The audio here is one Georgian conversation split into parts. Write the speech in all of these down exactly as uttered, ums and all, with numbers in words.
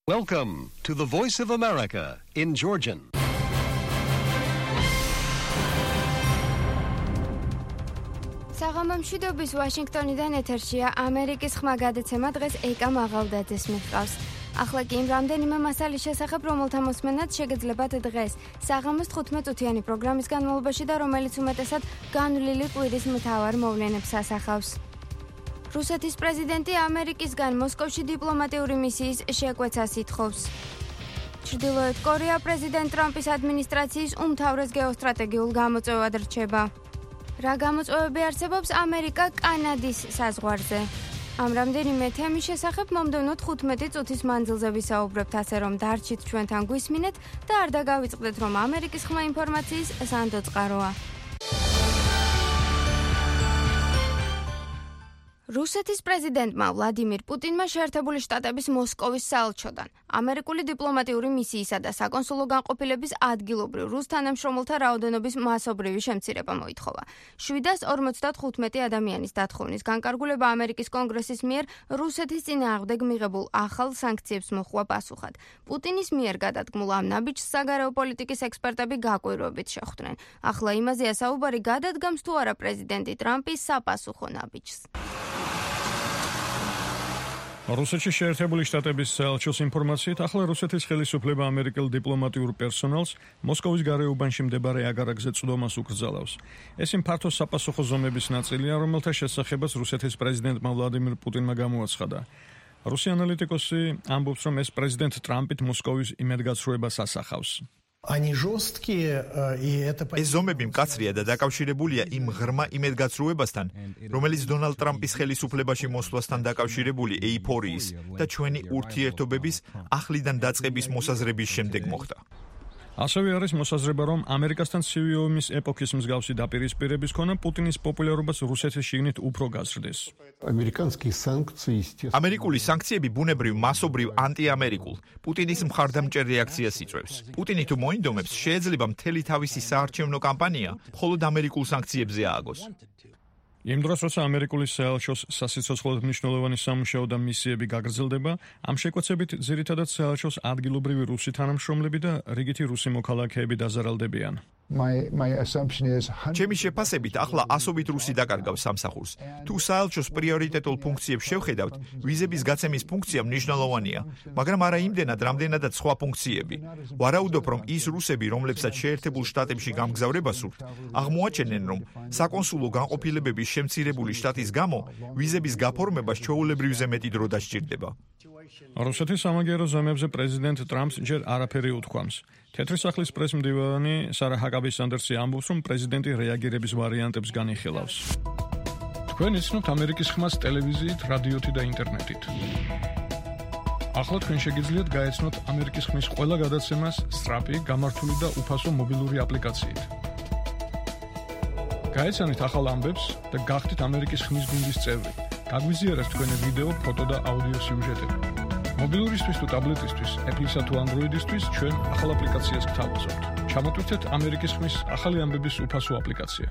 Welcome to the Voice of America in Georgian. საღამომშვიდობის ვაშინგტონიდან ეთერშია ამერიკის ხმა გადაცემა დღეს ეკა მაღალდაძეს მიჰყავს. ახლა კი იმ რამდენიმე მასალის შესახებ, რომელთა მოსმენაც შეგეძლებათ დღეს საღამოს თხუთმეტ-წუთიანი პროგრამის განმავლობაში და რომელიც უმეტესად განვლილი კვირის მთავარ მოვლენებს ასახავს. რუსეთის პრეზიდენტი ამერიკისგან მოსკოვში დიპლომატიური მისიის შეკვეცას ითხოვს. ჩრდილოეთ კორეა პრეზიდენტ ტრამპის ადმინისტრაციის უმთავრეს გეოსტრატეგიულ გამოწვევად რჩება. რა გამოწვევები არსებობს ამერიკა კანადის საზღვარზე? ამ რამდენიმე თემის შესახებ მომდევნო თხუთმეტი წუთის მანძილზე ვისაუბრებთ, ასე რომ დარჩით ჩვენთან გვისმინეთ და არ დაგავიწყდეთ, რომ ამერიკის ხმა ინფორმაციის სანდო წყაროა. რუსეთის პრეზიდენტმა ვლადიმირ პუტინმა შეერთებული შტატების მოსკოვის საელჩოდან ამერიკული დიპლომატიური მისიისა და საკონსულო განყოფილების ადგილობრივ რუს თანამშრომელთა რაოდენობის მასობრივი შემცირება მოითხოვა. შვიდას ორმოცდათხუთმეტი ადამიანის დათხოვნის განკარგულება ამერიკის კონგრესის მიერ რუსეთის წინააღმდეგ მიღებულ ახალ სანქციებს მოჰყვა პასუხად. პუტინის მიერ გადადგმულ ამ ნაბიჯს საგარეო პოლიტიკის ექსპერტები გაკვირვებით შეხვდნენ. ახლა იმაზეა საუბარი, გადადგამს თუ არა პრეზიდენტი ტრამპი საპასუხო ნაბიჯს. რუსეთში შეერთებული შტატების საელჩოს ინფორმაციით, ახლა რუსეთის ხელისუფლება ამერიკელ დიპლომატიურ პერსონალს მოსკოვის გარეუბანში მდებარე აგარაკზე წვდომას უკრძალავს. ეს იმ ფართო საპასუხო ზომების ნაწილია, რომელთა შესახებაც რუსეთის პრეზიდენტმა ვლადიმირ პუტინმა გამოაცხადა. რუსი ანალიტიკოსი ამბობს, რომ ეს პრეზიდენტ ტრამპით მოსკოვის იმედგაცრუებას ასახავს. ეს ზომები მკაცრია და დაკავშირებულია იმ ღრმა იმედგაცრუებასთან, რომელიც დონალდ ტრამპის ხელისუფლებაში მოსვლასთან დაკავშირებული ეიფორიის და ჩვენი ურთიერთობების ახლიდან დაწყების მოსაზრების შემდეგ მოხდა. ასევე არის მოსაზრება, რომ ამერიკასთან ცივი ომის ეპოქის მსგავსი დაპირისპირების ქონა პუტინის პოპულარობას რუსეთის შიგნით უფრო გაზრდეს. ამერიკული სანქციები ბუნებრივ მასობრივ ანტიამერიკულ პუტინის მხარდამჭერ რეაქციას იწვევს. პუტინი თუ მოინდომებს, შეიძლება მთელი თავისი საარჩევნო კამპანია მხოლოდ ამერიკულ სანქციებზე ააგოს. იმ დროს, როცა ამერიკული საელჩოს სასიცოცხლოდ მნიშვნელოვანი სამუშაო და მისიები გაგრძელდება, ამ შეკვეცებით ძირითადად საელჩოს ადგილობრივი რუსი თანამშრომლები და რიგითი რუსი მოქალაქეები დაზარალდებიან. ჩემი შეფასებით, ახლა ასობით რუსი დაკარგავს სამსახურს. თუ საელჩოს პრიორიტეტულ ფუნქციებს შევხედავთ, ვიზების გაცემის ფუნქცია მნიშვნელოვანია, მაგრამ არა იმდენად, რამდენადაც სხვა ფუნქციები. ვარაუდობ, რომ ის რუსები, რომლებსაც შეერთებულ შტატებში გამგზავრება სურთ, აღმოაჩენენ, რომ საკონსულო განყოფილებების შემცირებული შტატის გამო ვიზების გაფორმებას ჩვეულებრივზე მეტი დრო დასჭირდება. რუსეთის სამაგიერო ზომებზე პრეზიდენტ ტრამპს ჯერ არაფერი უთქვამს. თეთრი სახლის პრესმდივანი სარა ჰაკაბი სანდერსი ამბობს, რომ პრეზიდენტი რეაგირების ვარიანტებს განიხილავს. თქვენ იცნობთ ამერიკის ხმას ტელევიზიით, რადიოთი და ინტერნეტით. ახლა თქვენ შეგიძლიათ გაეცნოთ ამერიკის ხმის ყველა გადაცემას სწრაფი, გამართული და უფასო მობილური აპლიკაციით. გაეცანით ახალ ამბებს და გახდით ამერიკის ხმის გუნდის წევრი. გაგვიზიარეთ თქვენი ვიდეო, ფოტო და აუდიო სიუჟეტები. მობილურისთვის თუ ტაბლეტისთვის, Apple-ისა თუ Android-ისთვის ჩვენ ახალ აპლიკაციას გთავაზობთ. ჩამოტვირთეთ ამერიკის ხმის ახალი ამბების უფასო აპლიკაცია.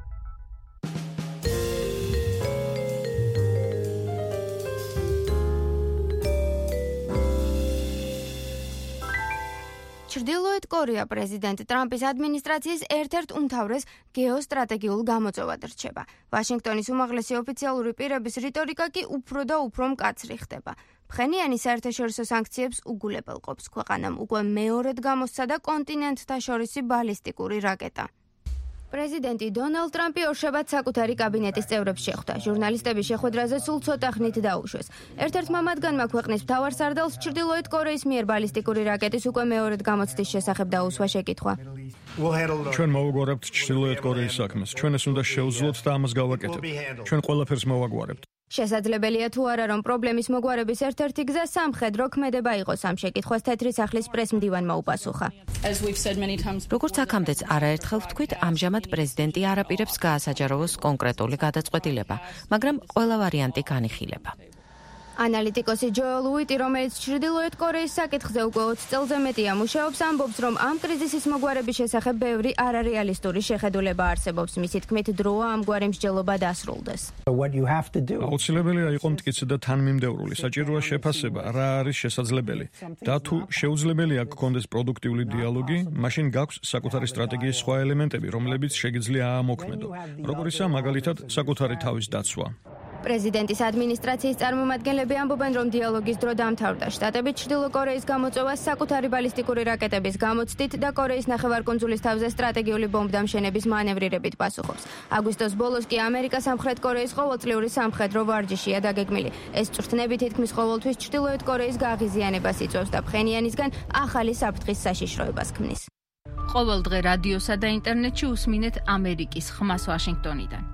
ჩრდილოეთ კორეა პრეზიდენტ ტრამპის ადმინისტრაციის ერთ-ერთ უმთავრეს გეოსტრატეგიულ გამოწვევად რჩება. ვაშინგტონის უმაღლესი ოფიციალური პირების რიტორიკა კი უფრო და უფრო მკაცრი ხდება. ფხენიანი საერთაშორისო სანქციებს უგულებელყოფს, ქვეყანამ უკვე მეორედ გამოსცა და კონტინენტთა შორისი ბალისტიკური რაკეტა. პრეზიდენტი დონალდ ტრამპი ორშაბათს საკუთარი კაბინეტის წევრებს შეხვდა. ჟურნალისტების შეხვედრაზე სულ ცოტა ხნით დაუშვეს. ერთ-ერთმა მათგანმა ქვეყნის მთავარ სარდალს ჩრდილოეთ კორეის მიერ ბალისტიკური რაკეტის უკვე მეორედ გამოცდის შესახებ დაუსვა შეკითხვა. ჩვენ მოვაგვარებთ ჩრდილოეთ კორეის საქმეს. ჩვენ ეს უნდა შევძლოთ და ამას გავაკეთებთ. ჩვენ ყველაფერს მოვაგვარებთ. შესაძლებელია თუ არა, რომ პრობლემის მოგვარების ერთ-ერთი გზა სამხედრო ქმედება იყოს. ამ შეკითხვას თეთრი სახლის პრესმდივანმა უპასუხა. როგორც აქამდეც არაერთხელ ვთქვით, ამჟამად პრეზიდენტი არ აპირებს გაასაჯაროვოს კონკრეტული გადაწყვეტილება, მაგრამ ყველა ვარიანტი განიხილება. ანალიტიკოსი ჯოელ უიტი, რომელიც ჩრდილოეთ კორეის საკითხზე უკვე ოცი წელზე მეტია მუშაობს, ამბობს, რომ ამ კრიზისის მოგვარების შესახებ ბევრი არარეალისტური შეხედულება არსებობს. მისი თქმით, დროა ამგვარი მსჯელობა დასრულდეს. აუცილებელია იყო მტკიცე და თანმიმდევრული, საჭიროა შეფასება, რა არის შესაძლებელი და თუ შეუძლებელია გქონდეს პროდუქტიული დიალოგი, მაშინ გაქვს საკუთარი სტრატეგიის სხვა ელემენტები, რომლებიც შეგიძლია აამოქმედო, როგორიცაა მაგალითად საკუთარი თავის დაცვა. პრეზიდენტის ადმინისტრაციის წარმომადგენლები ამბობენ, რომ დიალოგის დრო დამთავრდა. შტატები ჩრდილო კორეის გამოწვევას საკუთარი ბალისტიკური რაკეტების გამოცდით და კორეის ნახევარკუნძულის თავზე სტრატეგიული ბომბდამშენების მანევრირებით პასუხობს. აგვისტოს ბოლოს კი ამერიკა სამხრეთ კორეის ყოველწლიური სამხედრო ვარჯიშია დაგეგმილი. ეს წვრთნები თითქმის ყოველთვის ჩრდილოეთ კორეის გაღიზიანებას იწვევს და ფხენიანისგან ახალი საფრთხის საშიშროებას ქმნის. ყოველ დღე რადიოსა და ინტერნეტში უსმინეთ ამერიკის ხმას ვაშინგტონიდან.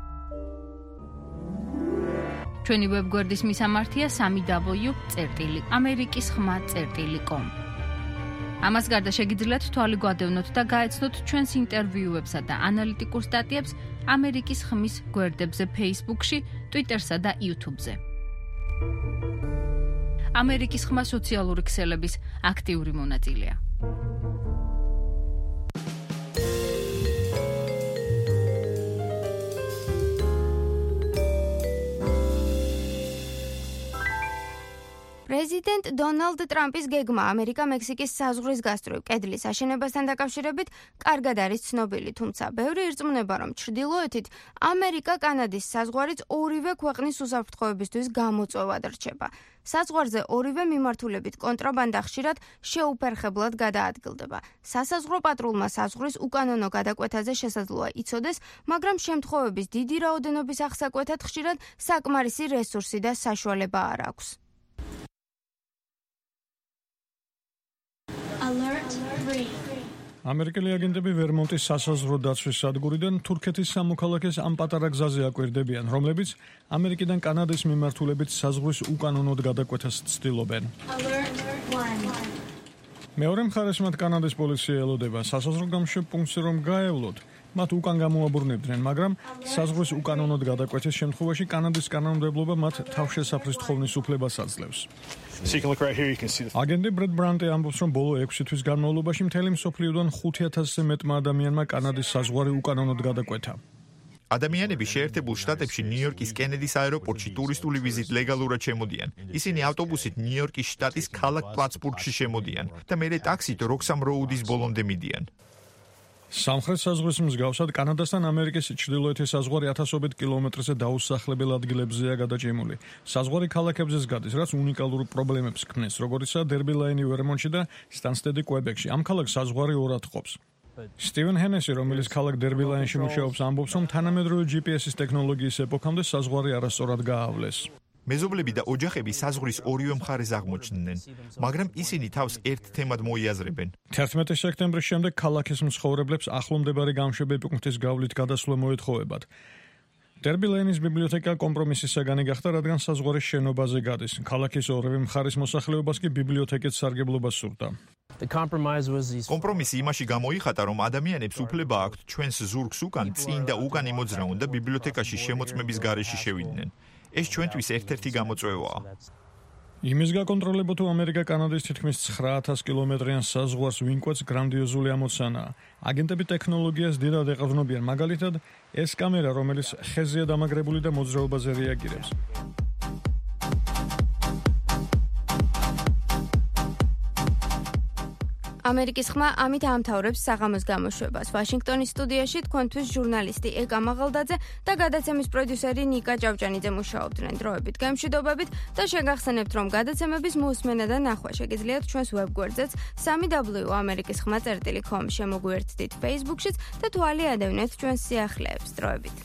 ჩვენი ვებგვერდის მისამართია სამი დაბლიუ წერტილი ამერიკის ხმა წერტილი კომ. ამას გარდა შეგიძლიათ თვალი გვადევნოთ და გაეცნოთ ჩვენს ინტერვიუებსა და ანალიტიკურ სტატიებს ამერიკის ხმის გვერდებზე Facebook-ში, Twitter-სა და YouTube-ზე. ამერიკის ხმა სოციალური ქსელების აქტიური მონაწილეა. პრეზიდენტ დონალდ ტრამპის გეგმა ამერიკა-მექსიკის საზღვრის გასწვრივ კედლის აშენებასთან დაკავშირებით კარგად არის ცნობილი, თუმცა ბევრი ირწმუნება, რომ ჩრდილოეთით ამერიკა-კანადის საზღვარიც ორივე ქვეყნის უსაფრთხოებისთვის გამოწვევად რჩება. საზღვარზე ორივე მიმართულებით კონტრაბანდა ხშირად შეუფერხებლად გადაადგილდება. სასაზღვრო პატრულმა საზღვრის უკანონო გადაკვეთაზე შესაძლოა იცოდეს, მაგრამ შემთხვევების დიდი რაოდენობის აღსაკვეთად ხშირად საკმარისი რესურსი და საშუალება არ აქვს. ამერიკელი აგენტები ვერმონტის სასაზღვრო დაცვის სადგურიდან თურქეთის სამოქალაქეს ამ პატარა გზაზე აკვირდებიან, რომლებიც ამერიკიდან კანადის მიმართულებით საზღვრის უკანონოდ გადაკვეთას ცდილობენ. მეორე მხარეს მათ კანადის პოლიცია ელოდება სასაზღვრო გამშვებ პუნქტზე რომ გაევლოთ. მათ უკან გამოაბრუნებდნენ, მაგრამ საზღვრის უკანონოდ გადაკვეთის შემთხვევაში კანადის კანონმდებლობა მათ თავშესაფრის თხოვნის უფლებას აძლევს. აგენტი ბრედ ბრანტი ამბობს, რომ ბოლო ექვსი თვის განმავლობაში მთელი მსოფლიოდან ხუთი ათასზე მეტმა ადამიანმა კანადის საზღვარი უკანონოდ გადაკვეთა. ადამიანები შეერთებულ შტატებში ნიუ-იორკის კენედის აეროპორტში ტურისტული ვიზით ლეგალურად შემოდიან. ისინი ავტობუსით ნიუ-იორკის შტატის ქალაქ პლატსბურგში შემოდიან და მერე ტაქსით როქსამ როუდის ბოლომდე მიდიან. სამხრეთ საზღვრის მსგავსად კანადასთან ამერიკის ჩრდილოეთის საზღვარი ათასობით კილომეტრზე დაუსახლებელ ადგილებზეა გადაჭიმული. საზღვარი ქალაქებზეც გადის, რაც უნიკალურ პრობლემებს ქმნის, როგორიცაა დერბი ლაინი ვერმონტში და სტანსტედი კვებეკში. ამ ქალაქს საზღვარი ორად ჰყოფს. სტივენ ჰენესი, რომელიც ქალაქ დერბი ლაინში მუშაობს, ამბობს, რომ თანამედროვე ჯი პი ეს-ის ტექნოლოგიის ეპოქამდე საზღვარი არასწორად გაავლეს. მეზობლები და ოჯახები საზღვრის ორივე მხარეს აღმოჩნდნენ, მაგრამ ისინი თავს ერთ თემად მოიაზრებენ. თერთმეტი სექტემბრის შემდეგ ქალაქის მცხოვრებლებს ახლომდებარე გამშვები პუნქტის გავლით გადასვლა მოეთხოვებათ. დერბი ლეინის ბიბლიოთეკა კომპრომისის საგანი გახდა, რადგან საზღვარის შენობაზე გადის. ქალაქის ორივე მხარის მოსახლეობას კი ბიბლიოთეკით სარგებლობა სურდა. კომპრომისი იმაში გამოიხატა, რომ ადამიანებს უფლება აქვთ ჩვენს ზურგს უკან წინ და უკან იმოძრაონ და ბიბლიოთეკაში შემოწმების გარეშე შევიდნენ. ეს ჩვენთვის ერთ-ერთი გამოწვევაა. იმის გაკონტროლებო თუ ამერიკა კანადის თითქმის ცხრა ათას კილომეტრიან საზღვარს ვინკვეთს გრანდიოზული ამოცანაა. აგენტები ტექნოლოგიას დიდად ეყრდნობიან, მაგალითად, ეს კამერა, რომელიც ხეზია დამაგრებული და მოძრაობაზე რეაგირებს. ამერიკის ხმა ამით ამთავრებს საღამოს გამოშვებას. ვაშინგტონის სტუდიაში თქვენთვის ჟურნალისტი ეკა მაღალდაძე და გადაცემის პროდიუსერი ნიკა ჭავჭანიძე მუშაობდნენ. დროებით გემშვიდობებით და შეგახსენებთ, რომ გადაცემების მოусმენა და ნახვა შეგიძლიათ ჩვენს ვებგვერდზეც სამი დაბლიუ ამერიკის ხმა წერტილი კომ შემოგვიერთდით Facebook-შიც და თვალი ადევნეთ ჩვენს სიახლეებს. დროებით.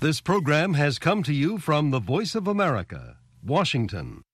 This program has come to you from the Voice of America, Washington.